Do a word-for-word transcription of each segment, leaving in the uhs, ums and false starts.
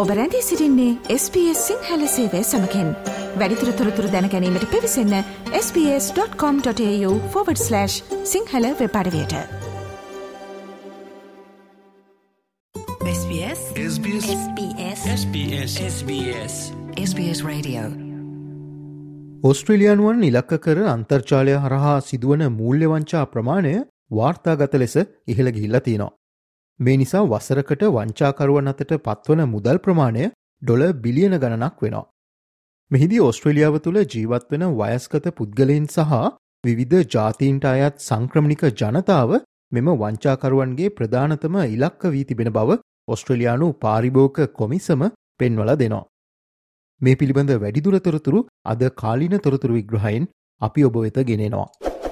ඔබ රැඳී සිටින්නේ එස් බී එස් සිංහල සේවය සමගින්. වැඩිදුර තොරතුරු දැන ගැනීමට පිවිසන්න S B S dot com dot AU forward slash Sinhala web අඩවියට. S B S S B S S B S S B S S B S Radio. ඕස්ට්‍රේලියානුවන් ඉලක්ක කර අන්තර්ජාලය හරහා සිදුවන මූල්‍ය වංචා ප්‍රමාණය වාර්තාගත ලෙස ඉහළ ගිහිල්ලා තියෙනවා. මේ නිසා වසරකට වංචාකරුවන් අතට පත්වන මුදල් ප්‍රමාණය ඩොලර් බිලියන ගණනක් වෙනවා. මෙහිදී ඕස්ට්‍රේලියාව තුළ ජීවත් වෙන වයස්ගත පුද්ගලයන් සහ විවිධ ජාතීන්ට අයත් සංක්‍රමණික ජනතාව මෙම වංචාකරුවන්ගේ ප්‍රධානතම ඉලක්ක වී තිබෙන බව ඕස්ට්‍රේලියානු පාරිභෝගික කොමිසම පෙන්වලා දෙනවා. මේ පිළිබඳ වැඩිදුර තොරතුරු අද කාලීන තොරතුරු විග්‍රහයෙන් අපි ඔබ වෙත ගෙනෙනවා.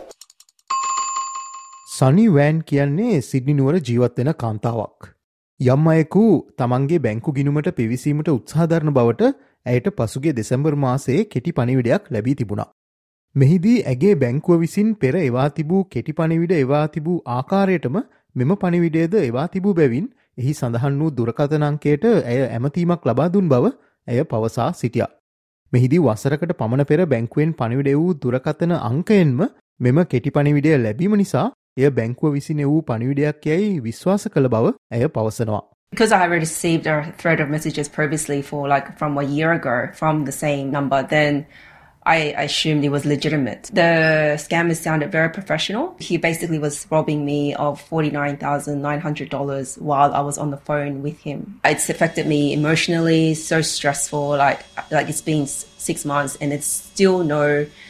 සනි වෑන් කියන්නේ සිඩ්නි නුවර ජීවත් වෙන කාන්තාවක්. යම් අයෙකු තමන්ගේ බැංකු ගිණුමට පිවිසීමට උත්සාහ දරන බවට ඇයට පසුගිය දෙසැම්බර් මාසයේ කෙටි පණිවිඩයක් ලැබී තිබුණා. මෙහිදී ඇගේ බැංකුව විසින් පෙර එවා තිබූ කෙටි පණිවිඩ එවා තිබූ ආකාරයටම මෙම පණිවිඩයද එවා තිබූ බැවින් එහි සඳහන් වූ දුරකථන අංකයට ඇය ඇමතීමක් ලබා දුන් බව ඇය පවසා සිටියා. මෙහිදී වසරකට පමණ පෙර බැංකුවෙන් පණිවිඩ වූ දුරකථන අංකයෙන්ම මෙම කෙටි පණිවිඩය ලැබීම නිසා එය බැංකුව විසින් වූ පණිවිඩයක් යයි විශ්වාස කළ බව ඇය පවසනවා. Because I received a thread of messages previously for like from a year ago from the same number, then I assumed it was legitimate. The scammers sounded very professional. He basically was robbing me of forty-nine thousand nine hundred dollars while I was on the phone with him. It's affected me emotionally, so stressful. Like like it's been six months and it's still no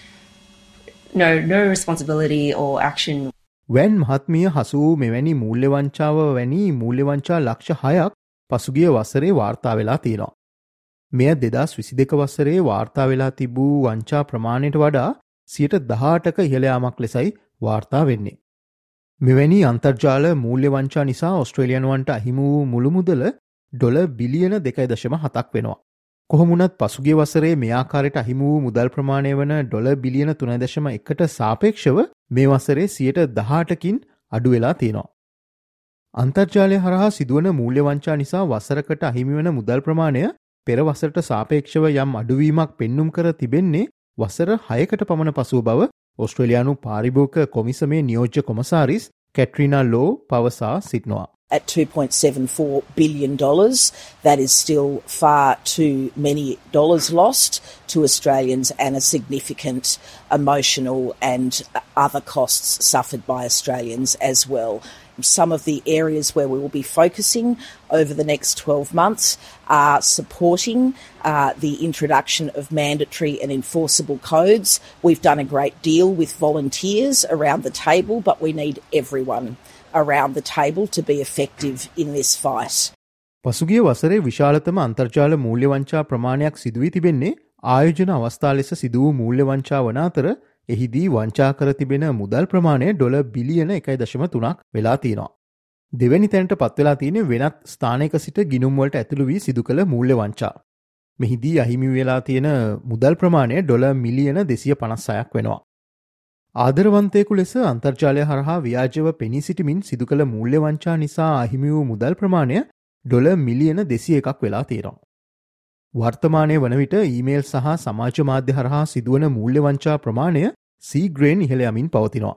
no no responsibility or action. Van මහත්මිය හසු වූ මෙවැනි මූල්‍ය වංචාව වැනි මූල්‍ය වංචා ලක්ෂ හයක් පසුගිය වසරේ වාර්තා වෙලා තියෙනවා. මෙය දෙදහස් විසි දෙක වසරේ වාර්තා වෙලා තිබූ වංචා ප්‍රමාණයට වඩා සියයට දහඅටක ඉහළ යාමක් ලෙසයි වාර්තා වෙන්නේ. මෙවැනි අන්තර්ජාල මූල්‍ය වංචා නිසා ඕස්ට්‍රේලියානුවන්ට අහිමි වූ මුළු මුදල ඩොලර් බිලියන දෙකයි දශම හතක් වෙනවා. කොහොම වුණත් පසුගිය වසරේ මේ ආකාරයට අහිමි වූ මුදල් ප්‍රමාණය වන ඩොලර් බිලියන තුනයි දශම එකට සාපේක්ෂව මේ වසරේ සියයට දහඅටකින් අඩු වෙලා තියෙනවා. අන්තර්ජාලය හරහා සිදුවන මූල්‍ය වංචා නිසා වසරකට අහිමි වන මුදල් ප්‍රමාණය පෙර වසරට සාපේක්ෂව යම් අඩුවීමක් පෙන්눔 කර තිබෙන්නේ වසර හයකට පමණ පසුව බව ඕස්ට්‍රේලියානු පාරිභෝගික කොමිසමේ නියෝජ්‍ය කොමසාරිස් කැට්‍රීනා ලෝ පවසා සිටිනවා. At two point seven four billion dollars, that is still far too many dollars lost to Australians and a significant emotional and other costs suffered by Australians as well. Some of the areas where we will be focusing over the next twelve months are supporting uh, the introduction of mandatory and enforceable codes. We've done a great deal with volunteers around the table, but we need everyone around the table to be effective in this fight. පසුගිය වසරේ විශාලතම අන්තර්ජාල මූල්‍ය වංචා ප්‍රමාණයක් සිදු වී තිබෙන්නේ ආයෝජන අවස්ථා ලෙස සිදු වූ මූල්‍ය වංචා වන අතර එහිදී වංචා කර තිබෙන මුදල් ප්‍රමාණය ඩොලර් බිලියන එකයි දශම තුනක් වෙලා තියෙනවා. දෙවැනි තැනට පත් වෙලා තියෙන්නේ වෙනත් ස්ථානයක සිට ගිණුම් වලට ඇතුළු වී සිදු කළ මූල්‍ය වංචා. මෙහිදී අහිමි වෙලා තියෙන මුදල් ප්‍රමාණය ඩොලර් මිලියන දෙසිය පනස් හයක් වෙනවා. ආදරවන්තයෙකු ලෙස අන්තර්ජාලය හරහා ව්‍යාජව පෙනී සිටිමින් සිදු කළ මූල්‍ය වංචා නිසා අහිමි වූ මුදල් ප්‍රමාණය ඩොලර් මිලියන දෙසිය එකක් වෙලා තියෙනවා. වර්තමානයේ වන විට ඊමේල් සහ සමාජ මාධ්‍ය හරහා සිදුවන මූල්‍ය වංචා ප්‍රමාණය සීග්‍රේන් ඉහළ යමින් පවතිනවා.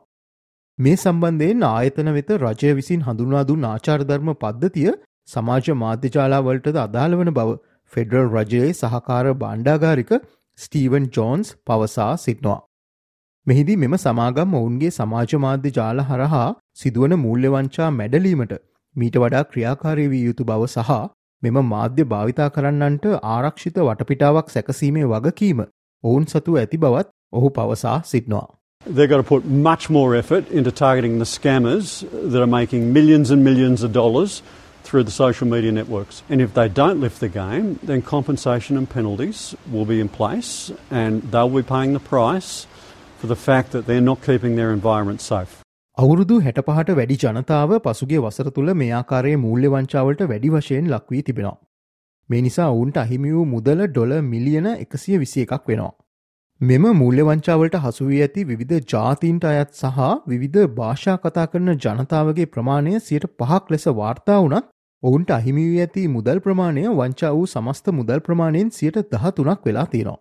මේ සම්බන්ධයෙන් ආයතන වෙත රජය විසින් හඳුන්වා දුන් ආචාර ධර්ම පද්ධතිය සමාජ මාධ්‍ය ජාලා වලටද අදාළ වන බව ෆෙඩරල් රජයේ සහකාර භාණ්ඩාගාරික ස්ටීවන් ජෝන්ස් පවසා සිටිනවා. මෙහිදී මෙම සමාගම් ඔවුන්ගේ සමාජ මාධ්‍ය ජාල හරහා සිදුවන මූල්‍ය වංචා මැඩලීමට මීට වඩා ක්‍රියාකාරී විය යුතු බව සහ මෙම මාධ්‍ය භාවිතා කරන්නන්ට ආරක්ෂිත වටපිටාවක් සැකසීමේ වගකීම ඔවුන් සතු ඇති බවත් ඔහු පවසා සිටිනවා. They've got to put much more effort into targeting the scammers that are making millions and millions of dollars through the social media networks. And if they don't lift the game, then compensation and penalties will be in place and they'll be paying the price for the fact that they're not keeping their environment safe. අවුරුදු හැටපහට වැඩි ජනතාව පසුගිය වසර තුල මේ ආකාරයේ මූල්‍ය වංචාවලට වැඩි වශයෙන් ලක් වී තිබෙනවා. මේ නිසා ඔවුන්ට අහිමි වූ මුදල ඩොලර් මිලියන එකසිය විසි එකක් වෙනවා. මෙම මූල්‍ය වංචාවලට හසු වී ඇති විවිධ ජාතීන්ට අයත් සහ විවිධ භාෂා කතා කරන ජනතාවගේ ප්‍රමාණය සියයට පහක් ලෙස වාර්තා වුණත් ඔවුන්ට අහිමි වී ඇති මුදල් ප්‍රමාණය වංචා වූ සමස්ත මුදල් ප්‍රමාණයෙන් සියයට දහතුනක් වෙලා තියෙනවා.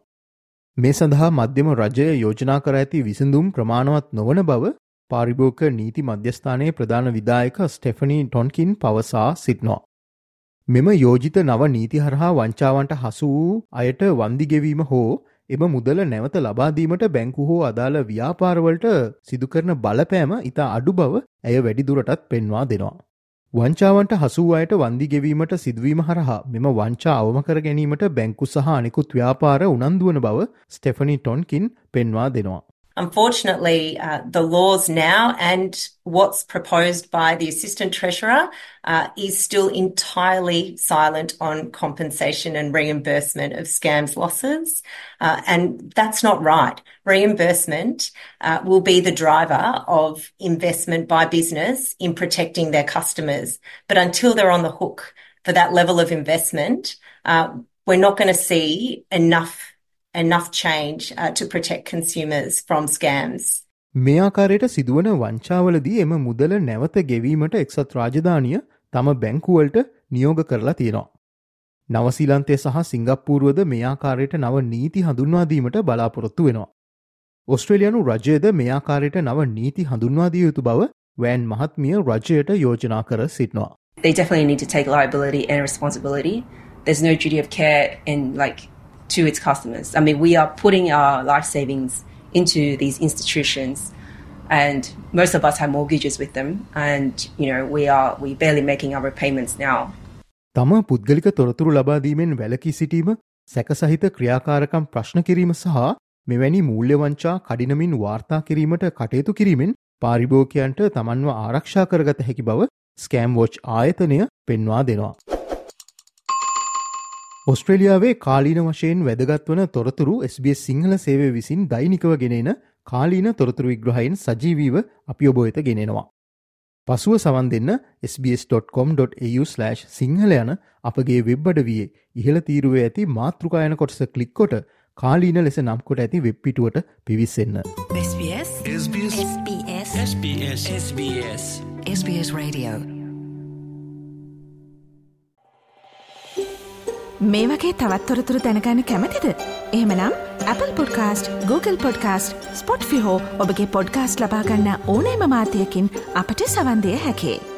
මේ සඳහා මධ්‍යම රජය යෝජනා කර ඇති විසඳුම් ප්‍රමාණවත් නොවන බව පාරිභෝගික නීති මධ්‍යස්ථානයේ ප්‍රධාන විධායක ස්ටෙෆනි ටොන්කින් පවසා සිටිනවා. මෙම යෝජිත නව නීති හරහා වංචාවන්ට හසු වූ අයට වන්දි ගෙවීම හෝ එම මුදල නැවත ලබා දීමට බැංකු හෝ අදාළ ව්‍යාපාරවලට සිදු කරන බලපෑම ඉතා අඩු බව ඇය වැඩිදුරටත් පෙන්වා දෙනවා. වංචාවන්ට හසු වූ අයට වන්දි ගෙවීමට සිදුවීම හරහා මෙම වංචා අවම කර ගැනීමට බැංකු සහ අනෙකුත් ව්‍යාපාර උනන්දු වන බව ස්ටෙෆනි ටොන්කින් පෙන්වා දෙනවා. Unfortunately, uh, the laws now and what's proposed by the Assistant Treasurer uh, is still entirely silent on compensation and reimbursement of scams losses. Uh, and that's not right. Reimbursement uh, will be the driver of investment by business in protecting their customers. But until they're on the hook for that level of investment, uh, we're not going to see enough enough change uh, to protect consumers from scams. මේ ආකාරයට සිදුවන වංචාවලදී එම මුදල නැවත ගෙවීමට එක්සත් රාජධානිය තම බැංකුවලට නියෝග කරලා තියෙනවා. නවසීලන්තය සහ සිංගප්පූරුවද මේ ආකාරයට නව නීති හඳුන්වා දීමට බලාපොරොත්තු වෙනවා. ඔස්ට්‍රේලියානු රජයද මේ ආකාරයට නව නීති හඳුන්වා දිය යුතු බව වෑන් මහත්මිය රජයට යෝජනා කර සිටිනවා. They definitely need to take liability and responsibility. There's no duty of care in like to its customers. I mean, we are putting our life savings into these institutions, and most of us have mortgages with them, and you know we are we barely making our repayments now. තම පුද්ගලික තොරතුරු ලබා දීමෙන් වැළකී සිටීම, සැකසහිත ක්‍රියාකාරකම් ප්‍රශ්න කිරීම සහ මෙවැනි මූල්‍ය වංචා කඩිනමින් වාර්තා කිරීමට කටයුතු කිරීමෙන් පාරිභෝගිකයන්ට තමන්ව ආරක්ෂා කරගත හැකි බව ස්කෑම් වොච් ආයතනය පෙන්වා දෙනවා. ඔස්ට්‍රේලියාවේ කාලීන වශයෙන් වැදගත් වන තොරතුරු එස් බී එස් සිංහල සේවය විසින් දෛනිකව ගෙනෙන කාලීන තොරතුරු විග්‍රහයෙන් සජීවීව අපි ඔබ වෙත ගෙනෙනවා. පසුව සවන් දෙන්න S B S dot com dot A U slash Sinhala යන අපගේ වෙබ් අඩවියේ ඉහළ තීරුවේ ඇති මාතෘකා යන කොටස ක්ලික් කොට කාලීන ලෙස නම් කොට ඇති වෙබ් පිටුවට පිවිසෙන්න. S B S S B S S B S S B S S B S S B S Radio. මේ වගේ තවත් තොරතුරු දැනගන්න කැමතිද? එහෙමනම් Apple Podcast, Google Podcast, Spotify හෝ ඔබගේ podcast ලබා ගන්න ඕනෑම මාධ්‍යයකින් අපට සවන් දෙන්න හැකියි.